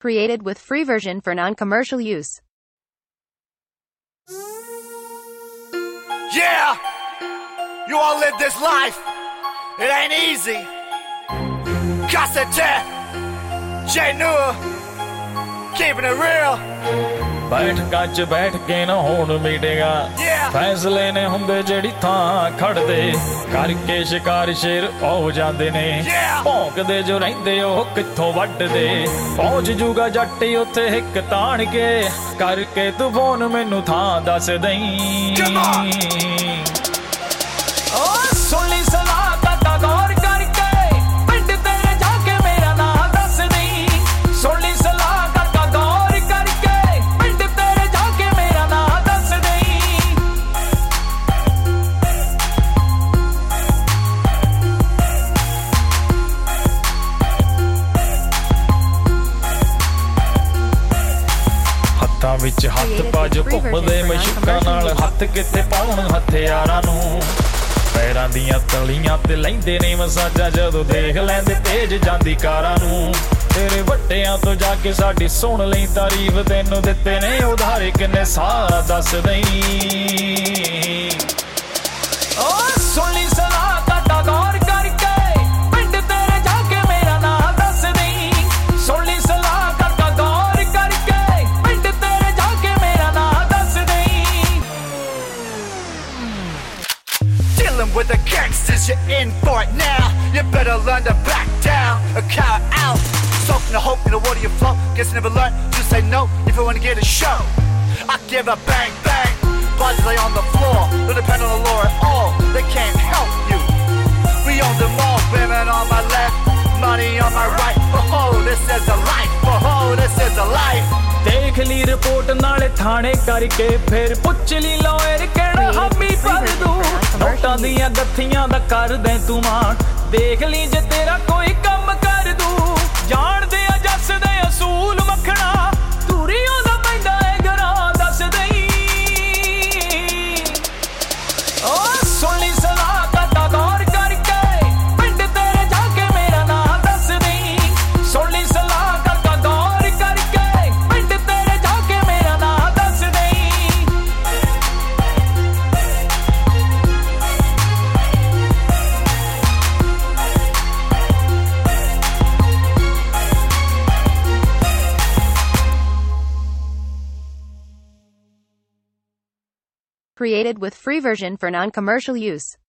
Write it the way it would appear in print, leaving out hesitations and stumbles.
Created with free version for non-commercial use. Yeah! You all live this life. It ain't easy. Cassette, J Nua, keeping it real. ਬੈਠਕਾਂ 'ਚ ਬੈਠ ਕੇ ਨਾ ਹੋਣ ਮੀਟਿੰਗਾਂ ਫੈਸਲੇ ਨੇ ਹੁੰਦੇ ਜਿਹੜੀ ਥਾਂ ਖੜਦੇ ਕਰਕੇ ਸ਼ਿਕਾਰ ਸ਼ੇਰ ਹੋ ਜਾਂਦੇ ਨੇ ਭੌਂਕਦੇ ਜੋ ਰਹਿੰਦੇ ਉਹ ਕਿੱਥੋਂ ਵੱਢਦੇ ਪਹੁੰਚ ਜੂਗਾ ਜੱਟ ਉੱਥੇ ਹਿੱਕ ਤਾਣ ਕੇ ਕਰਕੇ ਤੂੰ ਫੋਨ ਮੈਨੂੰ ਥਾਂ ਦੱਸ ਦਈਂ ਸੁਣ ਲਈ ਸਲਾਹ ਕਾਕਾ ਗੌਰ ਕਰਕੇ ਪਿੰਡ ਤੇਰੇ ਜਾ ਕੇ ਮੇਰਾ ਨਾਂ ਦੱਸ ਦਈਂ ਸੁਣ ਲਈ ਸਲਾਹ ਕਾਕਾ ਗੌਰ ਕਰਕੇ ਪਿੰਡ ਤੇਰੇ ਜਾ ਕੇ ਮੇਰਾ ਨਾਂ ਦੱਸ ਦਈਂ ਹੱਥਾਂ ਵਿੱਚ ਹੱਥ ਪਾ ਜੋ ਘੁੰਮਦੇ ਮਸ਼ੂਕਾਂ ਨਾਲ ਹੱਥ ਕਿੱਥੇ ਪਾਉਣ ਹਥਿਆਰਾਂ ਨੂੰ ਪੈਰਾਂ ਦੀਆਂ ਤਲੀਆਂ ਤੇ ਲੈਂਦੇ ਨੇ ਮਸਾਜਾ ਜਦੋਂ ਦੇਖ ਲੈਂਦੇ ਤੇਜ ਜਾਂਦੀ ਕਾਰਾਂ ਨੂੰ ਤੇਰੇ ਵੱਟਿਆਂ ਤੋਂ ਜਾ ਕੇ ਸਾਡੀ ਸੁਣ ਲਈ ਤਾਰੀਫ ਤੈਨੂੰ ਦਿੱਤੇ ਨੇ ਉਧਾਰੇ ਕਿੰਨੇ ਸਾਹ ਦੱਸ ਦਈਂ ਓ ਸੁਣ ਲਈ ਸਲਾਹ ਕਾਕਾ ਗੌਰ ਕਰਕੇ ਪਿੰਡ ਤੇਰੇ ਜਾ ਕੇ ਮੇਰਾ ਨਾਂ ਦੱਸ ਦਈਂ ਸੁਣ ਲਈ ਸਲਾਹ ਕਾਕਾ ਗੌਰ ਕਰਕੇ ਪਿੰਡ ਤੇਰੇ ਜਾ ਕੇ ਮੇਰਾ ਨਾਂ ਦੱਸ ਦਈਂ Dealing with the gangsters, you're in for it now. You better learn to back down or cower out. Soaking the hope in the water you float. Guess you never learn to say no if you want to get a show. I give a bang bang. Bodies lay on the floor. Don't depend on the law at all. They can't help you. We own them all. Women on my left, money on my right. Oh, this is a life. Oh, this is a life. ਦੇਖ ਲਈ report ਨਾਲੇ ਥਾਣੇ ਕਰਕੇ ਫਿਰ ਪੁੱਛ ਲਈ lawyer ਕਿਹੜਾ ਹਾਮੀ ਭਰ ਦੂ ਨੋਟਾਂ ਦੀਆਂ ਗੱਥੀਆਂ ਦਾ ਕਰਦੇ ਤੂੰ ਮਾਣ ਦੇਖ ਲਈ ਜੇ ਤੇਰਾ ਕੋਈ ਕੰਮ ਕਰ ਦੂ ਜਾਣਦੇ ਆ ਜੱਸ ਦੇ ਅਸੂਲ ਮੱਖਣਾ ਦੂਰੀਆਂ ਦਾ ਪੈਂਦਾ ਏ ਘਰਾਂ ਦੱਸ ਦਈਂ ਓ ਸੁਣ ਲਈ ਸਲਾਹ ਕਾਕਾ ਗੌਰ ਕਰਕੇ ਪਿੰਡ ਤੇਰੇ ਜਾ ਕੇ ਮੇਰਾ ਨਾਂ ਦੱਸ ਦਈਂ ਸੁਣ ਲਈ ਸਲਾਹ ਕਾਕਾ ਗੌਰ ਕਰਕੇ ਪਿੰਡ ਤੇਰੇ ਜਾ ਕੇ ਮੇਰਾ ਨਾਂ ਦੱਸ ਦਈਂ Created with free version for non-commercial use.